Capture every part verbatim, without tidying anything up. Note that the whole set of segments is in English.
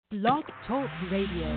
Blog Talk Radio.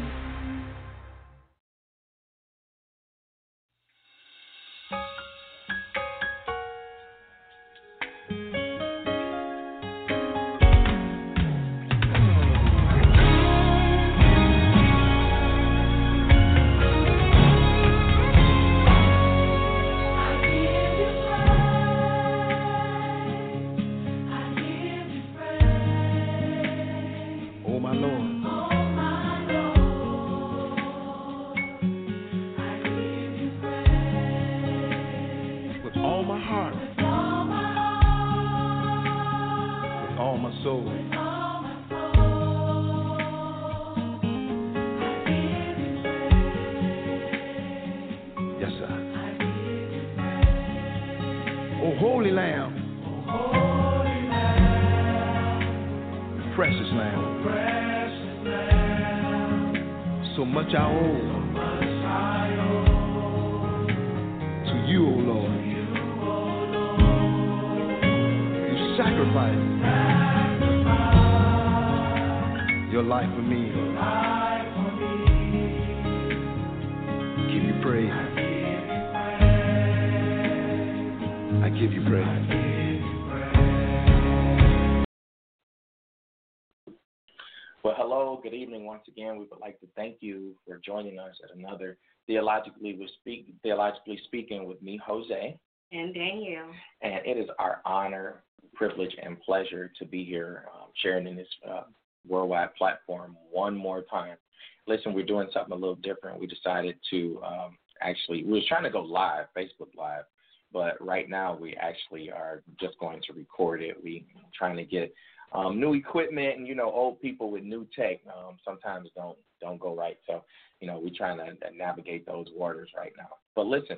Good evening once again. We would like to thank you for joining us at another Theologically we speak Theologically Speaking with me, Jose. And Danielle. And it is our honor, privilege, and pleasure to be here um, sharing in this uh, worldwide platform one more time. Listen, we're doing something a little different. We decided to um, actually, we were trying to go live, Facebook Live, but right now we actually are just going to record it. We're trying to get Um, new equipment, and you know, old people with new tech um, sometimes don't don't go right. So, you know, we're trying to navigate those waters right now. But listen,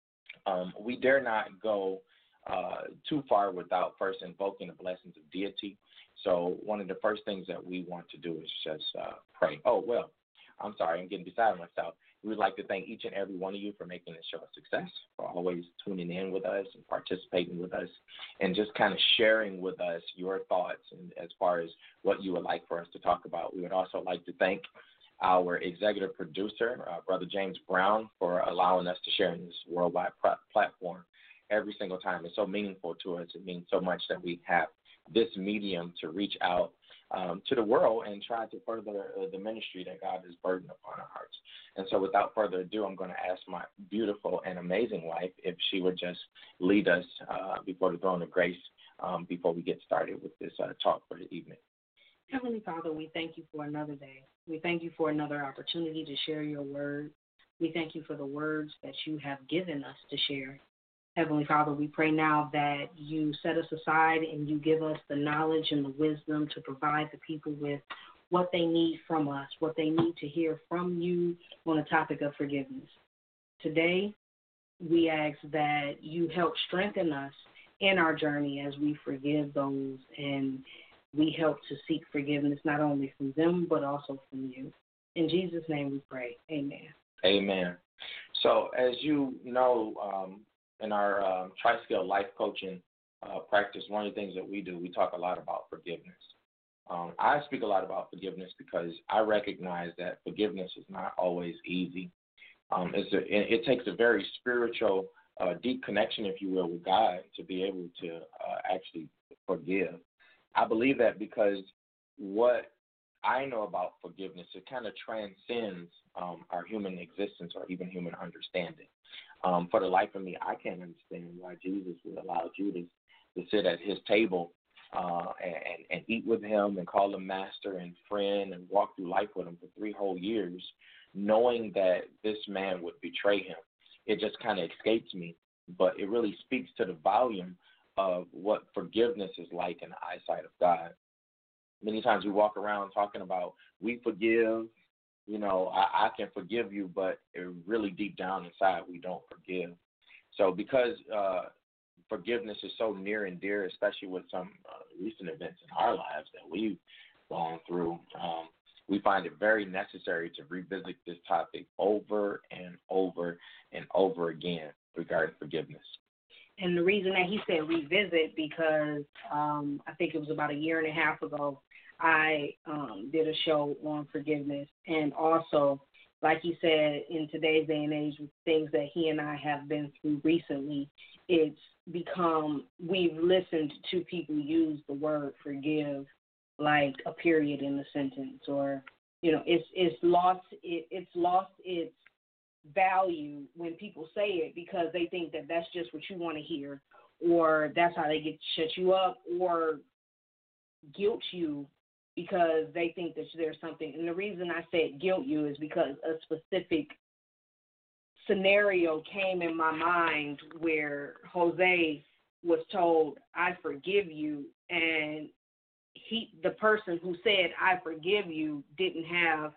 um, we dare not go uh, too far without first invoking the blessings of deity. So, one of the first things that we want to do is just uh, pray. Oh well, I'm sorry, I'm getting beside myself. We would like to thank each and every one of you for making this show a success, for always tuning in with us and participating with us, and just kind of sharing with us your thoughts and as far as what you would like for us to talk about. We would also like to thank our executive producer, uh, Brother James Brown, for allowing us to share in this worldwide pr- platform every single time. It's so meaningful to us. It means so much that we have this medium to reach out Um, to the world and try to further uh, the ministry that God has burdened upon our hearts. And so without further ado, I'm going to ask my beautiful and amazing wife if she would just lead us uh, before the throne of grace um, before we get started with this uh, talk for the evening. Heavenly Father, we thank you for another day. We thank you for another opportunity to share your word. We thank you for the words that you have given us to share. Heavenly Father, we pray now that you set us aside and you give us the knowledge and the wisdom to provide the people with what they need from us, what they need to hear from you on the topic of forgiveness. Today, we ask that you help strengthen us in our journey as we forgive those, and we help to seek forgiveness not only from them but also from you. In Jesus' name we pray. Amen. Amen. So as you know, um, in our um, Tri-Scale Life Coaching uh, practice, one of the things that we do, we talk a lot about forgiveness. Um, I speak a lot about forgiveness because I recognize that forgiveness is not always easy. Um, it's a, it, it takes a very spiritual, uh, deep connection, if you will, with God to be able to uh, actually forgive. I believe that because what I know about forgiveness, it kind of transcends um, our human existence or even human understanding. Um, for the life of me, I can't understand why Jesus would allow Judas to sit at his table uh, and, and eat with him and call him master and friend and walk through life with him for three whole years, knowing that this man would betray him. It just kind of escapes me, but it really speaks to the volume of what forgiveness is like in the eyesight of God. Many times we walk around talking about we forgive, you know, I, I can forgive you, but it really deep down inside we don't forgive. So because uh, forgiveness is so near and dear, especially with some uh, recent events in our lives that we've gone through, um, we find it very necessary to revisit this topic over and over and over again regarding forgiveness. And the reason that he said revisit, because um, I think it was about a year and a half ago, I um, did a show on forgiveness, and also, like you said, in today's day and age, with things that he and I have been through recently, it's become, we've listened to people use the word forgive like a period in the sentence, or, you know, it's it's lost it, it's lost its value when people say it because they think that that's just what you want to hear, or that's how they get shut you up, or guilt you because they think that there's something. And the reason I said guilt you is because a specific scenario came in my mind where Jose was told, I forgive you, and he, the person who said, I forgive you, didn't have,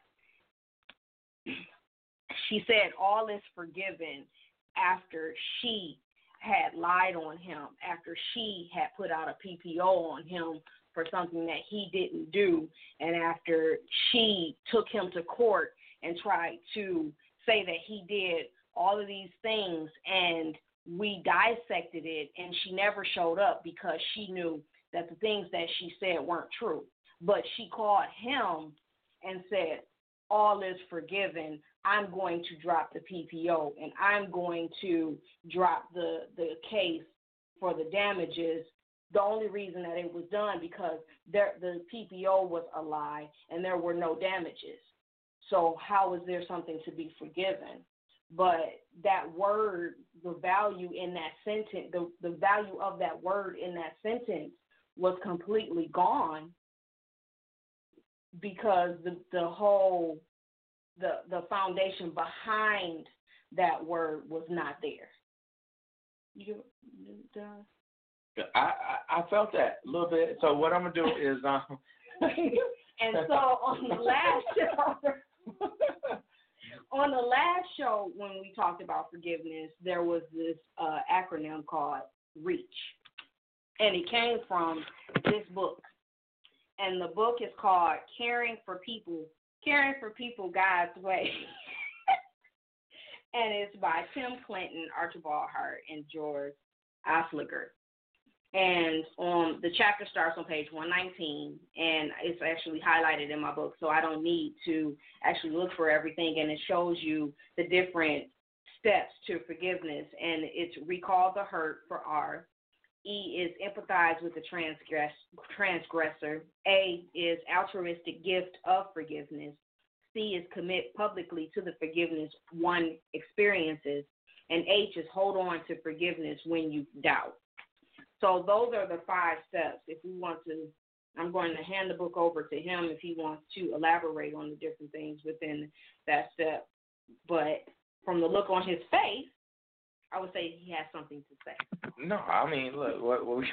she said all is forgiven after she had lied on him, after she had put out a P P O on him for something that he didn't do, and after she took him to court and tried to say that he did all of these things, and we dissected it, and she never showed up because she knew that the things that she said weren't true. But she called him and said, all is forgiven. I'm going to drop the P P O, and I'm going to drop the, the case for the damages. The only reason that it was done because there, the P P O was a lie and there were no damages. So how is there something to be forgiven? But that word, the value in that sentence, the, the value of that word in that sentence was completely gone because the the whole, the the foundation behind that word was not there. You, uh, I, I I felt that a little bit. So what I'm gonna do is um. And so on the last show, on the last show when we talked about forgiveness, there was this uh, acronym called REACH, and it came from this book, and the book is called Caring for People, Caring for People God's Way. And it's by Tim Clinton, Archibald Hart, and George Affliger. And um, the chapter starts on page one nineteen, and it's actually highlighted in my book, so I don't need to actually look for everything, and it shows you the different steps to forgiveness, and it's recall the hurt for R. E is empathize with the transgress, transgressor. A is altruistic gift of forgiveness. C is commit publicly to the forgiveness one experiences. And H is hold on to forgiveness when you doubt. So those are the five steps. If we want to, I'm going to hand the book over to him if he wants to elaborate on the different things within that step. But from the look on his face, I would say he has something to say. No, I mean, look, what, what we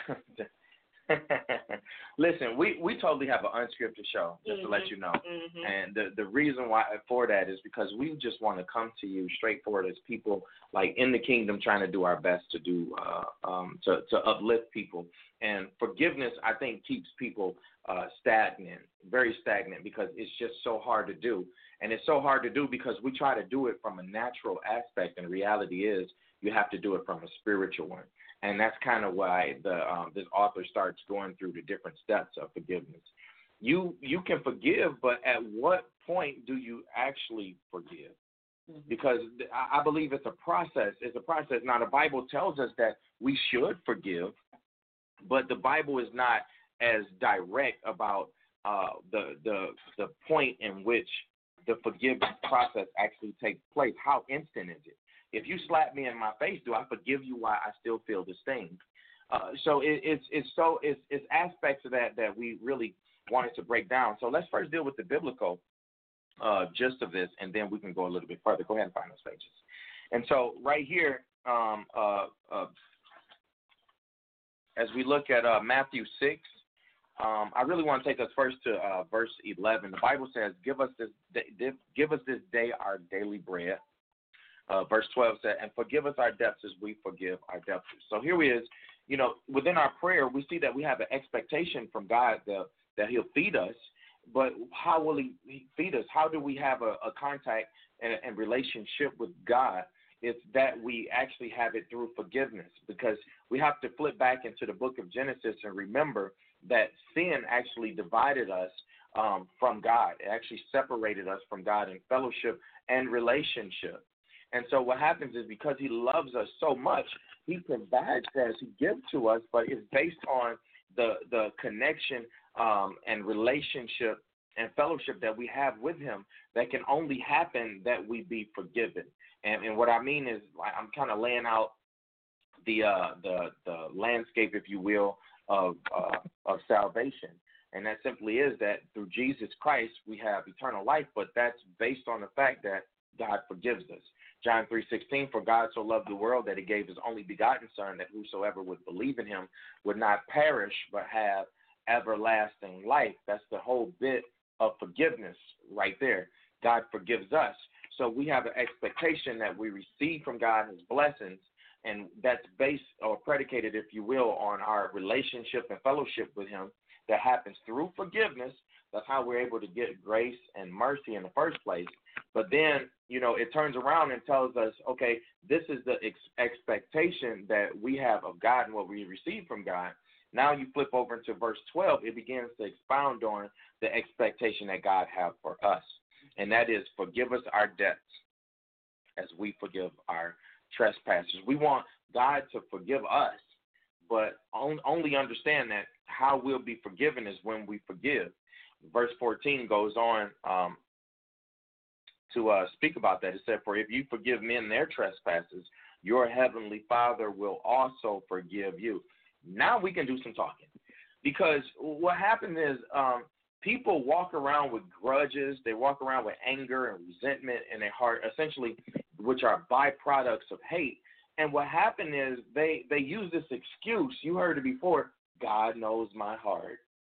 listen, we, we totally have an unscripted show, just mm-hmm. to let you know. Mm-hmm. And the, the reason why for that is because we just want to come to you straightforward as people, like in the kingdom, trying to do our best to do uh, um, to, to uplift people. And forgiveness, I think, keeps people uh, stagnant, very stagnant, because it's just so hard to do. And it's so hard to do because we try to do it from a natural aspect, and the reality is you have to do it from a spiritual one. And that's kind of why the um, this author starts going through the different steps of forgiveness. You you can forgive, but at what point do you actually forgive? Mm-hmm. Because I believe it's a process. It's a process. Now, the Bible tells us that we should forgive, but the Bible is not as direct about uh, the the the point in which the forgiveness process actually takes place. How instant is it? If you slap me in my face, do I forgive you while I still feel the sting? Uh, so it, it's it's so it's, it's aspects of that that we really wanted to break down. So let's first deal with the biblical uh, gist of this, and then we can go a little bit further. Go ahead and find those pages. And so right here, um, uh, uh, as we look at uh, Matthew six, um, I really want to take us first to uh, verse eleven. The Bible says, "Give us this day, give us this day our daily bread." Uh, verse twelve said, and forgive us our debts as we forgive our debtors. So here we is, you know, within our prayer, we see that we have an expectation from God that, that he'll feed us, but how will he feed us? How do we have a, a contact and, and relationship with God? It's that we actually have it through forgiveness, because we have to flip back into the book of Genesis and remember that sin actually divided us um, from God. It actually separated us from God in fellowship and relationship. And so what happens is because he loves us so much, he provides for us, he gives to us, but it's based on the the connection um, and relationship and fellowship that we have with him that can only happen that we be forgiven. And, and what I mean is like, I'm kind of laying out the uh, the the landscape, if you will, of uh, of salvation. And that simply is that through Jesus Christ, we have eternal life, but that's based on the fact that God forgives us. John three sixteen, for God so loved the world that he gave his only begotten son, that whosoever would believe in him would not perish but have everlasting life. That's the whole bit of forgiveness right there. God forgives us. So we have an expectation that we receive from God his blessings, and that's based or predicated, if you will, on our relationship and fellowship with him that happens through forgiveness. That's how we're able to get grace and mercy in the first place. But then, you know, it turns around and tells us, okay, this is the ex- expectation that we have of God and what we receive from God. Now you flip over into verse twelve, it begins to expound on the expectation that God has for us. And that is, forgive us our debts as we forgive our trespassers. We want God to forgive us, but on, only understand that how we'll be forgiven is when we forgive. Verse fourteen goes on um, to uh, speak about that. It said, for if you forgive men their trespasses, your heavenly Father will also forgive you. Now we can do some talking. Because what happened is um, people walk around with grudges. They walk around with anger and resentment in their heart, essentially, which are byproducts of hate. And what happened is they, they use this excuse. You heard it before, God knows my heart.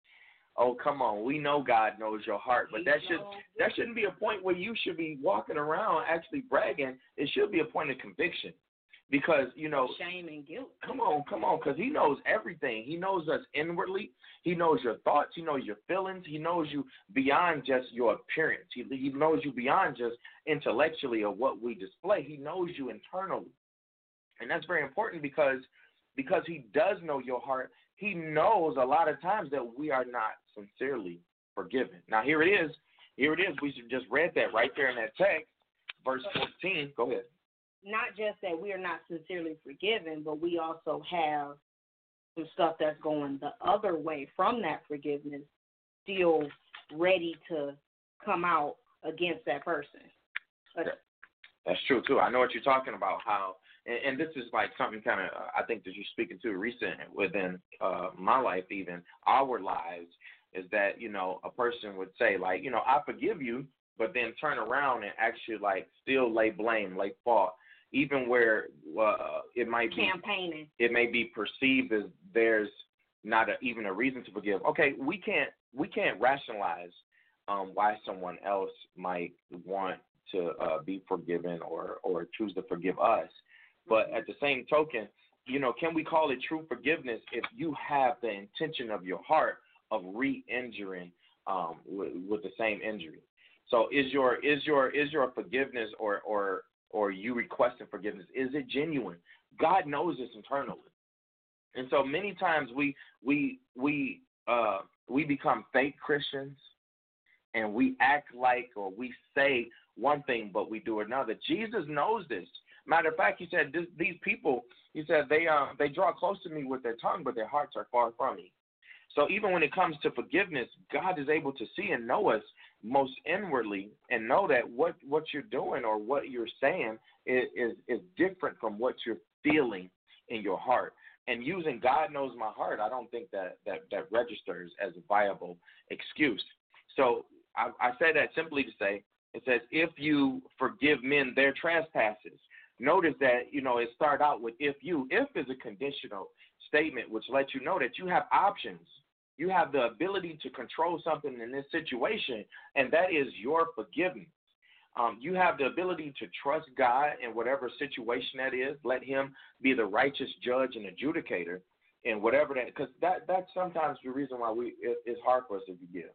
Oh, come on. We know God knows your heart, but that should that shouldn't be a point where you should be walking around actually bragging. It should be a point of conviction because, you know, shame and guilt. Come on, come on, because he knows everything. He knows us inwardly. He knows your thoughts. He knows your feelings. He knows you beyond just your appearance. He, he knows you beyond just intellectually or what we display. He knows you internally. And that's very important because because he does know your heart. He knows a lot of times that we are not sincerely forgiven. Now, here it is. Here it is. We just read that right there in that text, verse fourteen. Go ahead. Not just that we are not sincerely forgiven, but we also have some stuff that's going the other way from that forgiveness, still ready to come out against that person. But, that's true, too. I know what you're talking about, how And, and this is like something kind of, I think that you're speaking to recent within uh, my life, even our lives, is that, you know, a person would say, like, you know, I forgive you, but then turn around and actually, like, still lay blame, lay fault, even where uh, it might be campaigning. It may be perceived as there's not a, even a reason to forgive. Okay, we can't we can't rationalize um, why someone else might want to uh, be forgiven or or choose to forgive us. But at the same token, you know, can we call it true forgiveness if you have the intention of your heart of re-injuring um, with, with the same injury? So is your is your is your forgiveness or or or you requesting forgiveness, is it genuine? God knows this internally, and so many times we we we uh, we become fake Christians, and we act like or we say one thing but we do another. Jesus knows this. Matter of fact, he said, this, these people, he said, they uh, they draw close to me with their tongue, but their hearts are far from me. So even when it comes to forgiveness, God is able to see and know us most inwardly and know that what, what you're doing or what you're saying is, is, is different from what you're feeling in your heart. And using God knows my heart, I don't think that, that, that registers as a viable excuse. So I, I say that simply to say, it says, if you forgive men their trespasses. Notice that, you know, it started out with if you. If is a conditional statement, which lets you know that you have options. You have the ability to control something in this situation, and that is your forgiveness. Um, you have the ability to trust God in whatever situation that is. Let him be the righteous judge and adjudicator in whatever that, because that, that's sometimes the reason why we it, it's hard for us to forgive.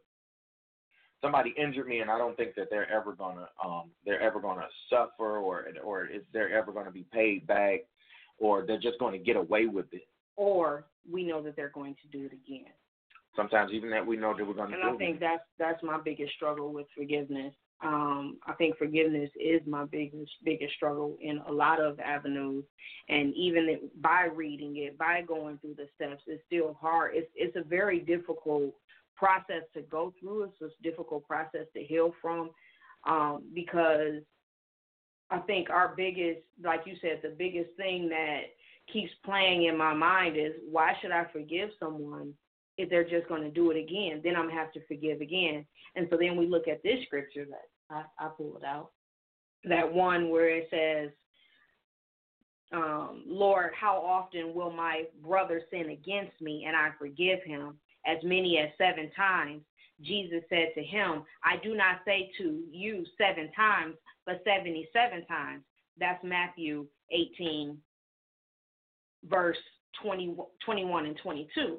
Somebody injured me, and I don't think that they're ever gonna um, they're ever gonna suffer, or or is they're ever gonna be paid back, or they're just going to get away with it. Or we know that they're going to do it again. Sometimes even that we know that we're going to and do. And I think that's that's my biggest struggle with forgiveness. Um, I think forgiveness is my biggest biggest struggle in a lot of avenues, and even it, by reading it, by going through the steps, it's still hard. It's it's a very difficult process to go through. It's a difficult process to heal from, um, because I think our biggest, like you said, the biggest thing that keeps playing in my mind is, why should I forgive someone if they're just going to do it again? Then I'm going to have to forgive again. And so then we look at this scripture that I, I pulled out, that one where it says, um, Lord, how often will my brother sin against me and I forgive him? As many as seven times. Jesus said to him, I do not say to you seven times, but seventy-seven times. That's Matthew eighteen, verse twenty, twenty-one and twenty-two.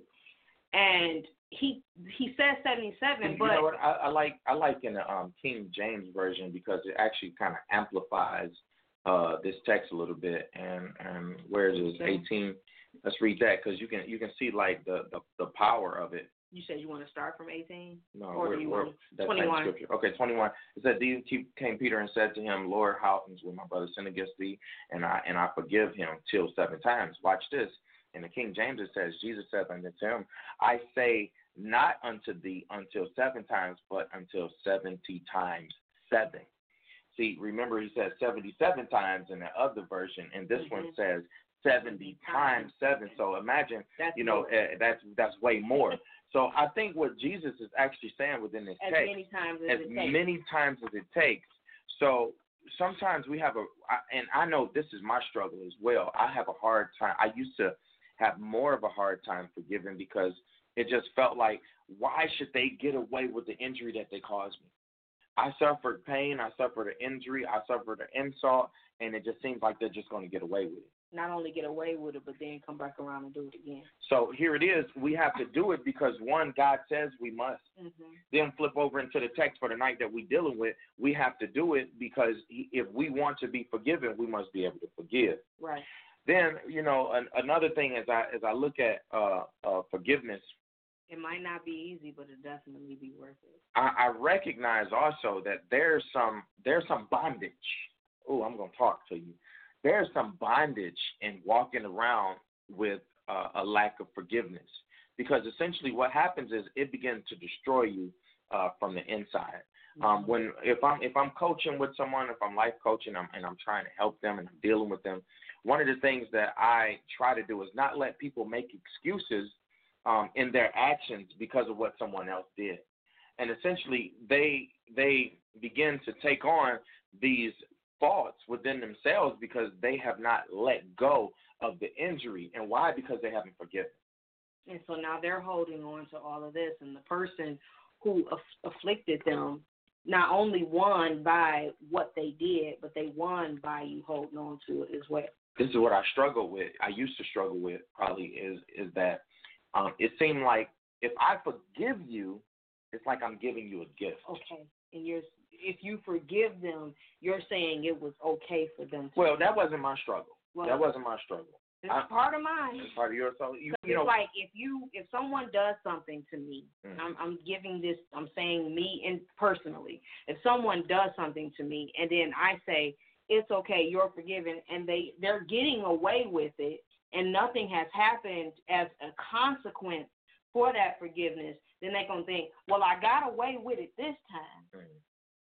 And he he says seventy-seven, you but know what? I, I like I like in the um, King James version, because it actually kind of amplifies uh, this text a little bit. And and where it is eighteen, let's read that, because you can you can see like the, the, the power of it. You said you want to start from eighteen? No, or we're, do you we're, want that's twenty-one? same scripture. Okay, twenty-one. It said, "These came Peter and said to him, Lord, how often will my brother sin against thee, and I and I forgive him till seven times." Watch this. In the King James it says, Jesus said unto him, I say not unto thee until seven times, but until seventy times seven. See, remember he says seventy-seven times in the other version, and this mm-hmm. one says seventy times seven. So imagine, that's you know, uh, that's that's way more. So I think what Jesus is actually saying within this as text, many times as, as it takes. many times as it takes. So sometimes we have a, and I know this is my struggle as well. I have a hard time. I used to have more of a hard time forgiving, because it just felt like, why should they get away with the injury that they caused me? I suffered pain, I suffered an injury, I suffered an insult, and it just seems like they're just going to get away with it. Not only get away with it, but then come back around and do it again. So here it is. We have to do it because, one, God says we must. Mm-hmm. Then flip over into the text for the night that we're dealing with. We have to do it because if we want to be forgiven, we must be able to forgive. Right. Then, you know, an, another thing as I as I look at uh, uh, forgiveness, it might not be easy, but it definitely be worth it. I, I recognize also that there's some there's some bondage. Oh, I'm going to talk to you. There's some bondage in walking around with uh, a lack of forgiveness, because essentially what happens is it begins to destroy you uh, from the inside. Mm-hmm. Um, when if I'm if I'm coaching with someone, if I'm life coaching, I'm, and I'm trying to help them and I'm dealing with them, one of the things that I try to do is not let people make excuses um, in their actions because of what someone else did, and essentially they they begin to take on these faults within themselves because they have not let go of the injury. And why? Because they haven't forgiven. And so now they're holding on to all of this, and the person who aff- afflicted them not only won by what they did, but they won by you holding on to it as well. This is what I struggle with. I used to struggle with probably is is that um, it seemed like if I forgive you, it's like I'm giving you a gift. Okay. And you're, if you forgive them, you're saying it was okay for them to. Well, that wasn't my struggle. Well, that wasn't my struggle. It's I, part of mine. It's part of yours. So you, you it's know, like if you if someone does something to me, mm-hmm. I'm, I'm giving this. I'm saying me and personally. If someone does something to me, and then I say it's okay, you're forgiven, and they they're getting away with it, and nothing has happened as a consequence for that forgiveness, then they're gonna think, well, I got away with it this time, mm-hmm.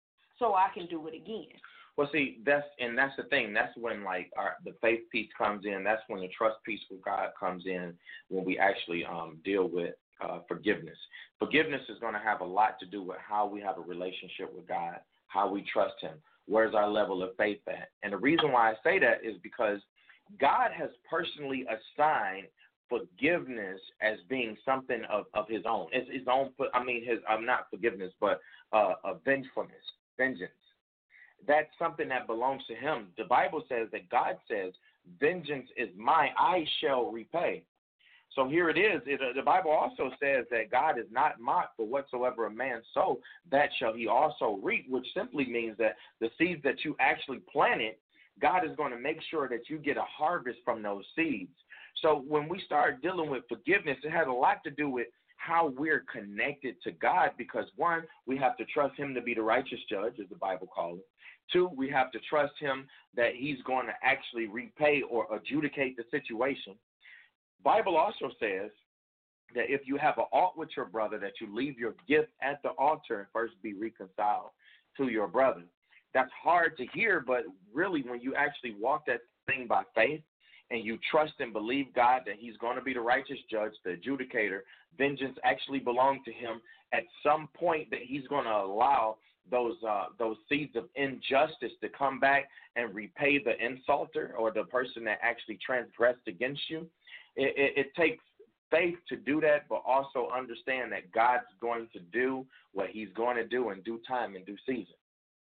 so I can do it again. Well, see, that's and that's the thing. That's when like our the faith piece comes in. That's when the trust piece with God comes in. When we actually um, deal with uh, forgiveness. Forgiveness is going to have a lot to do with how we have a relationship with God, how we trust Him, where's our level of faith at. And the reason why I say that is because God has personally assigned forgiveness as being something of, of His own. It's His own. I mean, His. I'm not forgiveness, but uh, a vengefulness, vengeance. That's something that belongs to Him. The Bible says that God says, vengeance is mine, I shall repay. So here it is. It, uh, the Bible also says that God is not mocked, for whatsoever a man sow, that shall he also reap, which simply means that the seeds that you actually planted, God is going to make sure that you get a harvest from those seeds. So when we start dealing with forgiveness, it has a lot to do with how we're connected to God, because one, we have to trust him to be the righteous judge, as the Bible calls it. Two, we have to trust him that he's going to actually repay or adjudicate the situation. Bible also says that if you have an ought with your brother, that you leave your gift at the altar and first be reconciled to your brother. That's hard to hear, but really when you actually walk that thing by faith and you trust and believe God that he's going to be the righteous judge, the adjudicator, vengeance actually belongs to him. At some point that he's going to allow those uh, those seeds of injustice to come back and repay the insulter or the person that actually transgressed against you. It, it, it takes faith to do that, but also understand that God's going to do what he's going to do in due time and due season.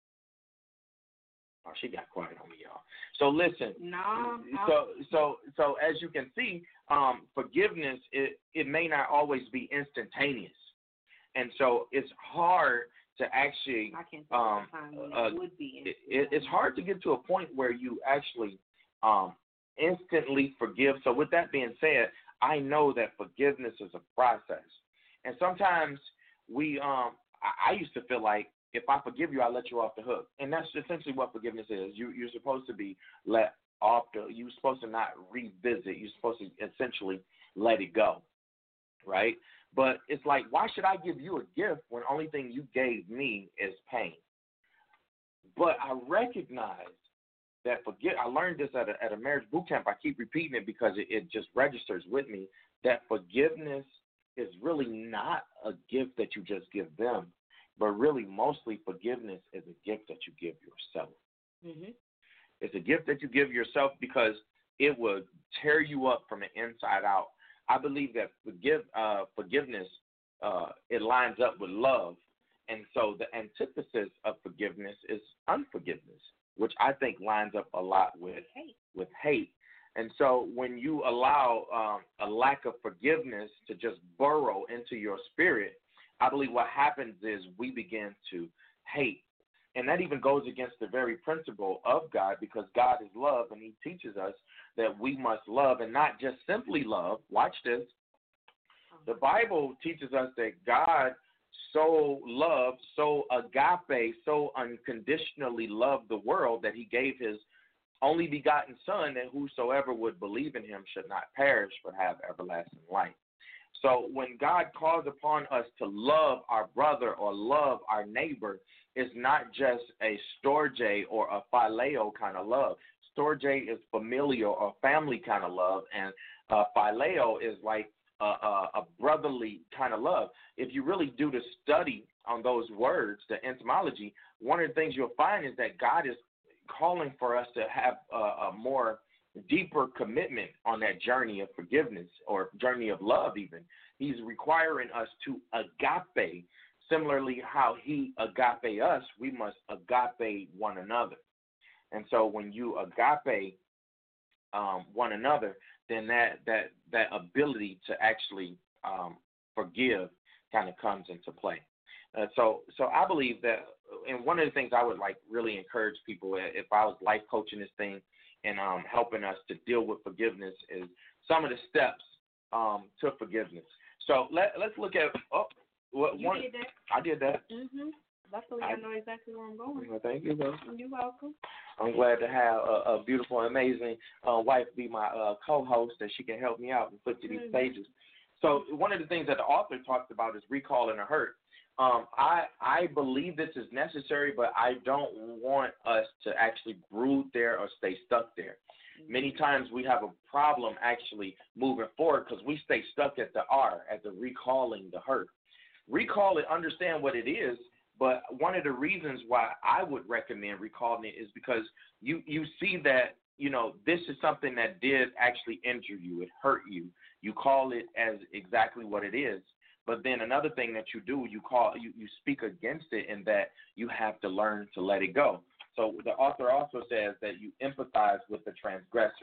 Oh, she got quiet on me, y'all. So listen. No. So so so as you can see, um, forgiveness it, it may not always be instantaneous, and so it's hard to actually. I can't think um, of a time when uh, it would be. It, it, it's hard to get to a point where you actually um, instantly forgive. So with that being said, I know that forgiveness is a process, and sometimes we. Um, I, I used to feel like, if I forgive you, I let you off the hook. And that's essentially what forgiveness is. You, you're supposed to be let off the, you're supposed to not revisit. You're supposed to essentially let it go, right? But it's like, why should I give you a gift when the only thing you gave me is pain? But I recognize that forgive, I learned this at a, at a marriage boot camp. I keep repeating it because it, it just registers with me that forgiveness is really not a gift that you just give them. But really, mostly forgiveness is a gift that you give yourself. Mm-hmm. It's a gift that you give yourself because it will tear you up from the inside out. I believe that forgive, uh, forgiveness, uh, it lines up with love. And so the antithesis of forgiveness is unforgiveness, which I think lines up a lot with hate. with hate. And so when you allow um, a lack of forgiveness to just burrow into your spirit, I believe what happens is we begin to hate. And that even goes against the very principle of God, because God is love, and he teaches us that we must love, and not just simply love. Watch this. The Bible teaches us that God so loved, so agape, so unconditionally loved the world that he gave his only begotten son, that whosoever would believe in him should not perish but have everlasting life. So when God calls upon us to love our brother or love our neighbor, it's not just a storge or a phileo kind of love. Storge is familial or family kind of love, and uh, phileo is like a, a, a brotherly kind of love. If you really do the study on those words, the etymology, one of the things you'll find is that God is calling for us to have a, a more deeper commitment on that journey of forgiveness or journey of love even. He's requiring us to agape. Similarly, how he agape us, we must agape one another. And so when you agape um, one another, then that, that, that ability to actually um, forgive kind of comes into play. Uh, so so I believe that, and one of the things I would like really encourage people, if I was life coaching this thing, and um, helping us to deal with forgiveness, is some of the steps um, to forgiveness. So let, let's look at, oh, what, you one, did that? I did that. Mm-hmm. Luckily, I, I know exactly where I'm going. Well, thank you, though. You're welcome. I'm glad to have a, a beautiful, amazing uh, wife be my uh, co-host, that she can help me out and flip to these mm-hmm. pages. So one of the things that the author talks about is recall and a hurt. Um, I I believe this is necessary, but I don't want us to actually brood there or stay stuck there. Many times we have a problem actually moving forward because we stay stuck at the R, at the recalling the hurt. Recall it, understand what it is, but one of the reasons why I would recommend recalling it is because you, you see that, you know, this is something that did actually injure you. It hurt you. You call it as exactly what it is. But then another thing that you do, you call you, you speak against it, in that you have to learn to let it go. So the author also says that you empathize with the transgressor.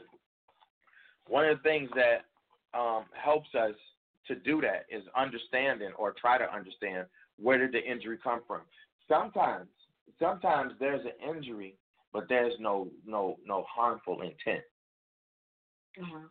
One of the things that um, helps us to do that is understanding, or try to understand, where did the injury come from. Sometimes, sometimes there's an injury, but there's no no no harmful intent. Uh-huh.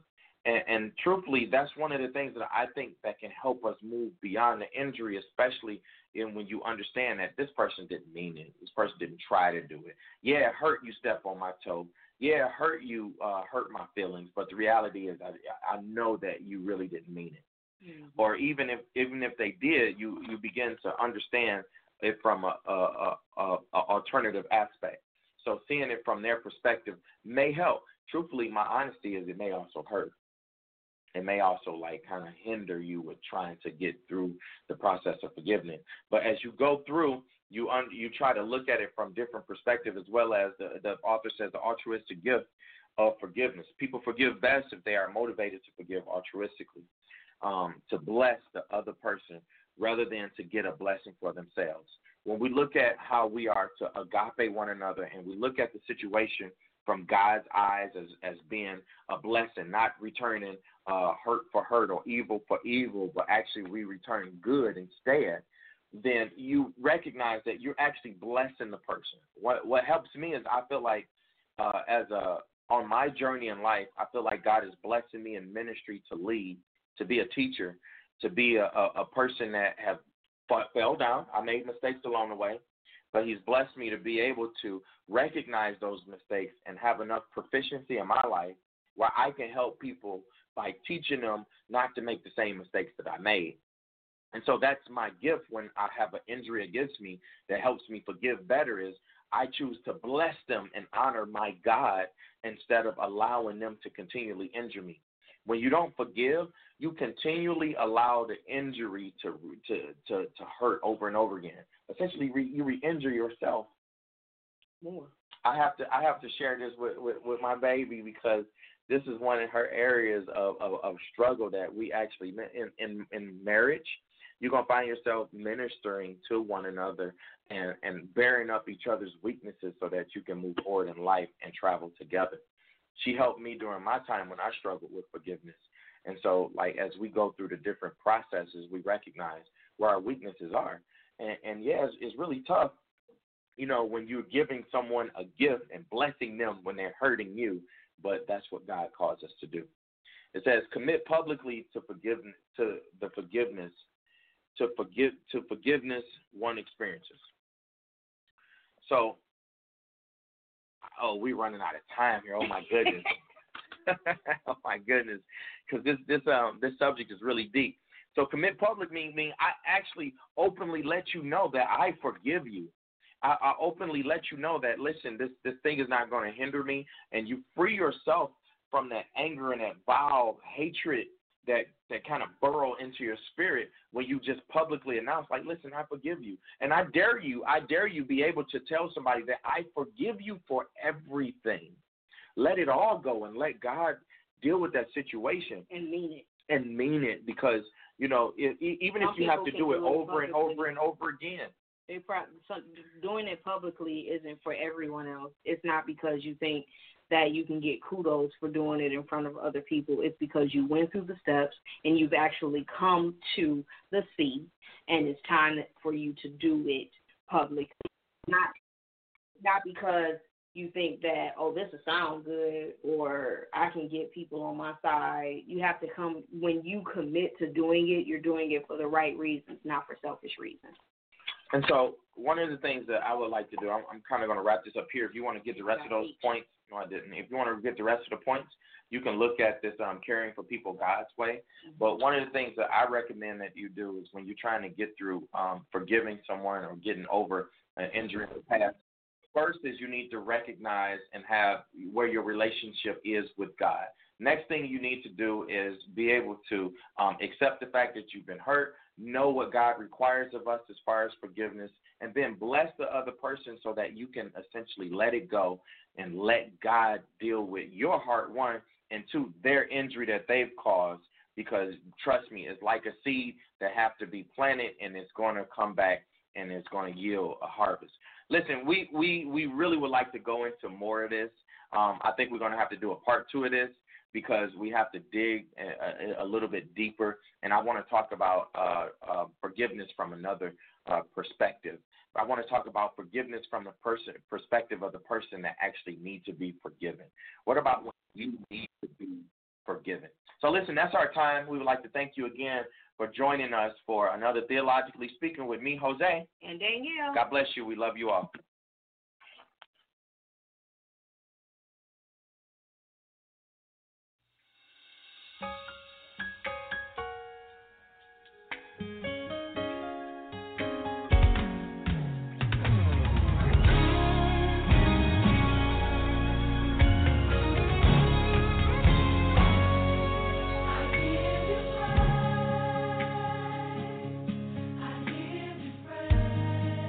And, and truthfully, that's one of the things that I think that can help us move beyond the injury, especially in when you understand that this person didn't mean it. This person didn't try to do it. Yeah, it hurt you step on my toe. Yeah, it hurt you uh, hurt my feelings. But the reality is I, I know that you really didn't mean it. Mm-hmm. Or even if even if they did, you, you begin to understand it from a, a, a, a, a alternative aspect. So seeing it from their perspective may help. Truthfully, my honesty is it may also hurt. It may also like kind of hinder you with trying to get through the process of forgiveness. But as you go through, you un- you try to look at it from different perspectives, as well as the, the author says the altruistic gift of forgiveness. People forgive best if they are motivated to forgive altruistically, um, to bless the other person rather than to get a blessing for themselves. When we look at how we are to agape one another and we look at the situation from God's eyes as, as being a blessing, not returning uh, hurt for hurt or evil for evil, but actually we return good instead, then you recognize that you're actually blessing the person. What what helps me is I feel like uh, as a on my journey in life, I feel like God is blessing me in ministry to lead, to be a teacher, to be a, a, a person that have fell down. I made mistakes along the way. But he's blessed me to be able to recognize those mistakes and have enough proficiency in my life where I can help people by teaching them not to make the same mistakes that I made. And so that's my gift when I have an injury against me that helps me forgive better is I choose to bless them and honor my God instead of allowing them to continually injure me. When you don't forgive, you continually allow the injury to to to, to hurt over and over again. Essentially, re, you re-injure yourself more. I have to I have to share this with, with, with my baby because this is one of her areas of, of, of struggle that we actually in, in in marriage. You're gonna find yourself ministering to one another and and bearing up each other's weaknesses so that you can move forward in life and travel together. She helped me during my time when I struggled with forgiveness. And so, like, as we go through the different processes, we recognize where our weaknesses are. And, and yeah, it's, it's really tough, you know, when you're giving someone a gift and blessing them when they're hurting you, but that's what God calls us to do. It says, commit publicly to forgiveness, to the forgiveness, to forgive, to forgiveness one experiences. So, oh, we're running out of time here. Oh, my goodness. oh, my goodness. Because this this um this subject is really deep. So commit public means mean I actually openly let you know that I forgive you. I, I openly let you know that, listen, this, this thing is not going to hinder me. And you free yourself from that anger and that vile hatred that, that kind of burrow into your spirit when you just publicly announce, like, listen, I forgive you. And I dare you, I dare you be able to tell somebody that I forgive you for everything. Let it all go and let God deal with that situation. And mean it. And mean it because, you know, it, even Some if you have to do it over and over and over again. It probably, doing it publicly isn't for everyone else. It's not because you think that you can get kudos for doing it in front of other people. It's because you went through the steps and you've actually come to the sea, and it's time for you to do it publicly. Not, not because you think that, oh, this will sound good or I can get people on my side. You have to come, when you commit to doing it, you're doing it for the right reasons, not for selfish reasons. And so one of the things that I would like to do, I'm, I'm kind of going to wrap this up here. If you want to get the rest of those points, no, I didn't. If you want to get the rest of the points, you can look at this um, Caring for People God's Way. Mm-hmm. But one of the things that I recommend that you do is when you're trying to get through um, forgiving someone or getting over an injury in the past, first is you need to recognize and have where your relationship is with God. Next thing you need to do is be able to um, accept the fact that you've been hurt, know what God requires of us as far as forgiveness, and then bless the other person so that you can essentially let it go and let God deal with your heart, one, and two, their injury that they've caused, because trust me, it's like a seed that have to be planted and it's going to come back and it's going to yield a harvest. Listen, we, we, we really would like to go into more of this. Um, I think we're going to have to do a part two of this, because we have to dig a, a, a little bit deeper. And I want to talk about uh, uh, forgiveness from another uh, perspective. I want to talk about forgiveness from the person perspective of the person that actually needs to be forgiven. What about when you need to be forgiven. So listen, that's our time. We would like to thank you again for joining us for another Theologically Speaking with me, Jose. And Danielle. God bless you. We love you all. Thank you.